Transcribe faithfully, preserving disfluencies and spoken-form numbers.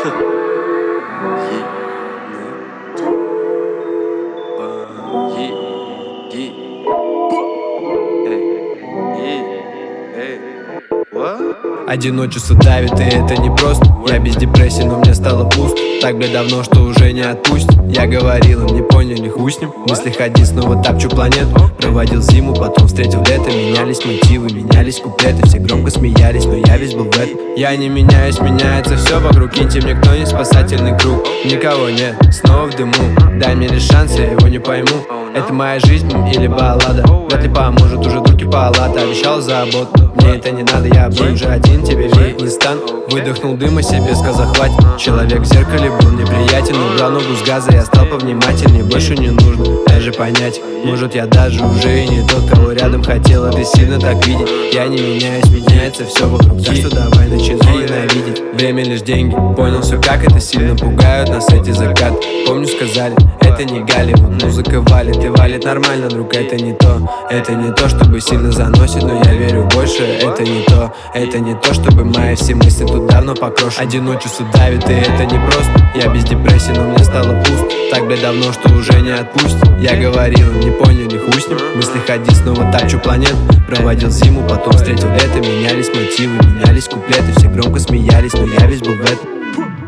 Одиночество давит, и это не просто. Я без депрессии, но мне стало пусто. Так, бля, давно, что уже не отпустит. Я говорил им, не поняли, хуй с ним. Мысли ходить, снова тапчу планету. Проводил зиму, потом встретил лето. Менялись мотивы, менялись куплеты. Все громко смеялись, но я весь был в этом. Я не меняюсь, меняется все вокруг. Киньте мне кто не спасательный круг. Никого нет, снова в дыму. Дай мне лишь шанс, я его не пойму. Это моя жизнь или баллада? Вряд ли поможет уже турки палата. Обещал заботу, мне это не надо. Я был уже один, тебе верить не стану. Выдохнул дыма себе, сказал хватит. Человек в зеркале был неприятен. Убрал ногу с газа, я стал повнимательнее. Больше не нужно даже понять. Может, я даже уже и не тот, кого рядом хотел. А ты сильно так видеть. Я не меняюсь, меняется все вокруг. Так что давай начинай ненавидеть. Время лишь деньги, понял все, как это сильно пугают нас эти закаты. Помню, сказали, это не Голливуд. Музыка валит и валит нормально, друг, это не то. Это не то, чтобы сильно заносит, но я верю больше. Это не то, это не то, чтобы мои все мысли тут давно покрошены. Одиночество давит, и это не просто. Я без депрессии, но мне стало пусто. Так, бля, давно, что уже не отпустит. Я говорил им, не поняли, хуй с ним. Мысли ходить, снова тапчу планету. Проводил зиму, потом встретил лето. Менялись мотивы, менялись куплеты. Все громко смеялись, но я весь был в этом.